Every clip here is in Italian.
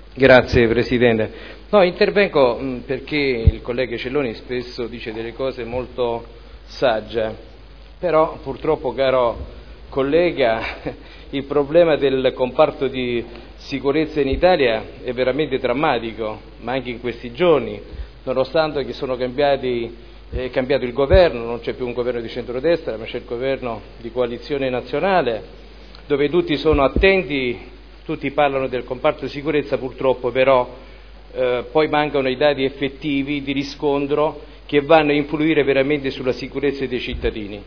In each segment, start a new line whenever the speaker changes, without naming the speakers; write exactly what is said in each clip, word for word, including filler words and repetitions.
Grazie Presidente. No, intervengo mh, perché il collega Celloni spesso dice delle cose molto sagge, però purtroppo, caro collega, il problema del comparto di sicurezza in Italia è veramente drammatico, ma anche in questi giorni, nonostante che sono cambiati, è cambiato il governo, non c'è più un governo di centrodestra, ma c'è il governo di coalizione nazionale, dove tutti sono attenti. Tutti parlano del comparto di sicurezza, purtroppo però eh, poi mancano i dati effettivi di riscontro che vanno a influire veramente sulla sicurezza dei cittadini.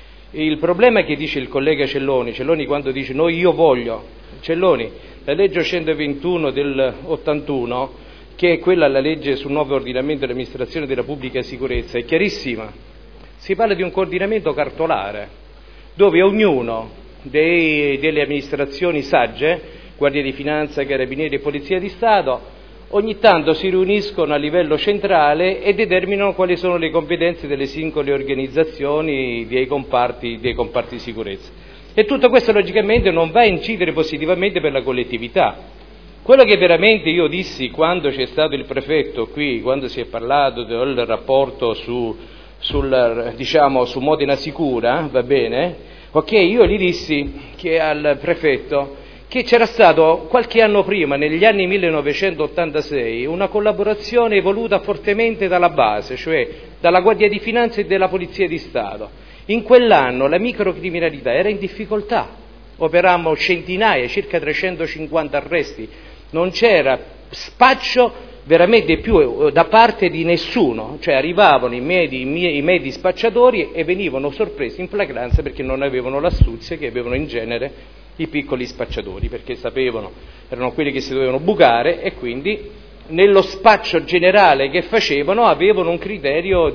Il problema che dice il collega Celloni, Celloni quando dice noi io voglio, Celloni, la legge centoventuno del ottantuno, che è quella la legge sul nuovo ordinamento dell'amministrazione della pubblica sicurezza, è chiarissima. Si parla di un coordinamento cartolare, dove ognuno dei, delle amministrazioni sagge, Guardia di Finanza, Carabinieri e Polizia di Stato, ogni tanto si riuniscono a livello centrale e determinano quali sono le competenze delle singole organizzazioni dei comparti, dei comparti di sicurezza. E tutto questo logicamente non va a incidere positivamente per la collettività. Quello che veramente io dissi quando c'è stato il prefetto qui, quando si è parlato del rapporto su, sul, diciamo, su Modena Sicura, va bene? Ok, io gli dissi che al prefetto che c'era stato qualche anno prima, negli anni millenovecentottantasei, una collaborazione voluta fortemente dalla base, cioè dalla Guardia di Finanza e dalla Polizia di Stato. In quell'anno la microcriminalità era in difficoltà, operavamo centinaia, circa trecentocinquanta arresti, non c'era spaccio veramente più da parte di nessuno, cioè arrivavano i medi, i medi spacciatori e venivano sorpresi in flagranza perché non avevano l'astuzia che avevano in genere i piccoli spacciatori, perché sapevano, erano quelli che si dovevano bucare e quindi nello spaccio generale che facevano avevano un criterio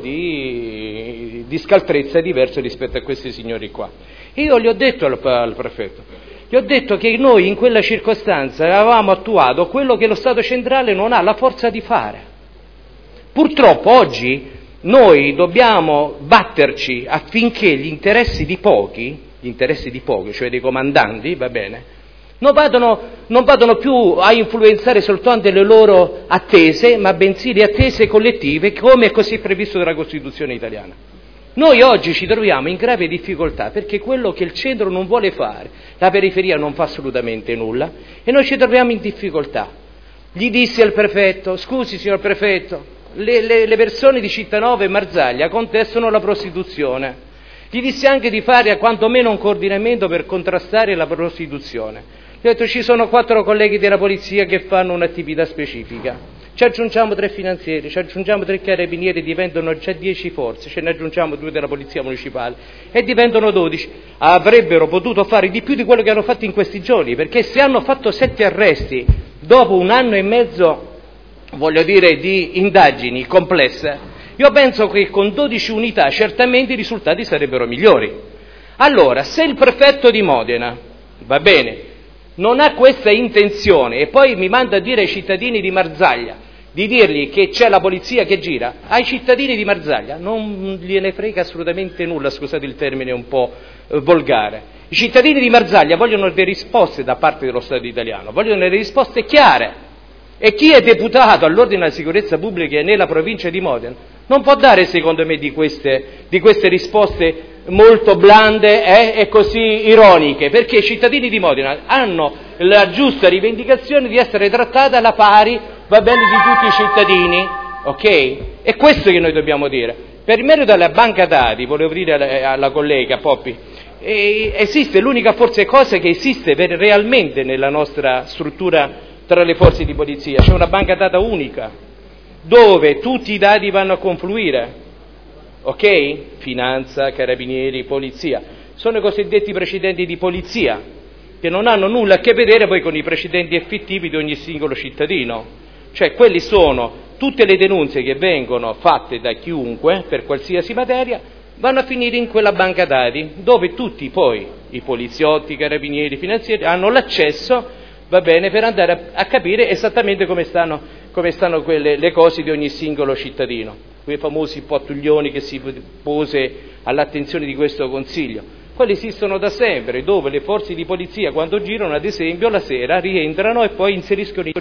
di, di scaltrezza diverso rispetto a questi signori qua. Io gli ho detto al, al prefetto, gli ho detto che noi in quella circostanza avevamo attuato quello che lo Stato centrale non ha la forza di fare. Purtroppo oggi noi dobbiamo batterci affinché gli interessi di pochi, gli interessi di pochi, cioè dei comandanti, va bene, non vadano, non vadano più a influenzare soltanto le loro attese, ma bensì le attese collettive, come è così previsto dalla Costituzione italiana. Noi oggi ci troviamo in grave difficoltà perché quello che il centro non vuole fare, la periferia non fa assolutamente nulla e noi ci troviamo in difficoltà. Gli dissi al prefetto, scusi signor prefetto, le, le, le persone di Cittanova e Marzaglia contestano la prostituzione. Gli dissi anche di fare quantomeno un coordinamento per contrastare la prostituzione. Gli ho detto ci sono quattro colleghi della polizia che fanno un'attività specifica, ci aggiungiamo tre finanzieri, ci aggiungiamo tre carabinieri, diventano già dieci forze, ce ne aggiungiamo due della polizia municipale e diventano dodici. Avrebbero potuto fare di più di quello che hanno fatto in questi giorni, perché se hanno fatto sette arresti dopo un anno e mezzo, voglio dire, di indagini complesse, io penso che con dodici unità certamente i risultati sarebbero migliori. Allora, se il prefetto di Modena, va bene, non ha questa intenzione e poi mi manda a dire ai cittadini di Marzaglia di dirgli che c'è la polizia che gira, ai cittadini di Marzaglia non gliene frega assolutamente nulla, scusate il termine un po' eh, volgare. I cittadini di Marzaglia vogliono delle risposte da parte dello Stato italiano, vogliono delle risposte chiare. E chi è deputato all'ordine e alla sicurezza pubblica nella provincia di Modena non può dare, secondo me, di queste, di queste risposte molto blande eh, e così ironiche, perché i cittadini di Modena hanno la giusta rivendicazione di essere trattati alla pari, va bene, di tutti i cittadini, ok? È questo che noi dobbiamo dire. Per il merito della banca dati, volevo dire alla, alla collega Poppi, eh, esiste l'unica forse cosa che esiste per, realmente nella nostra struttura tra le forze di polizia, c'è una banca data unica, dove tutti i dati vanno a confluire, ok? Finanza, carabinieri, polizia, sono i cosiddetti precedenti di polizia, che non hanno nulla a che vedere poi con i precedenti effettivi di ogni singolo cittadino, cioè quelli sono tutte le denunce che vengono fatte da chiunque, per qualsiasi materia, vanno a finire in quella banca dati, dove tutti poi, i poliziotti, i carabinieri, i finanzieri, hanno l'accesso, va bene, per andare a, a capire esattamente come stanno, come stanno quelle, le cose di ogni singolo cittadino, quei famosi pottuglioni che si pose all'attenzione di questo Consiglio. Quelli esistono da sempre, dove le forze di polizia quando girano, ad esempio, la sera rientrano e poi inseriscono i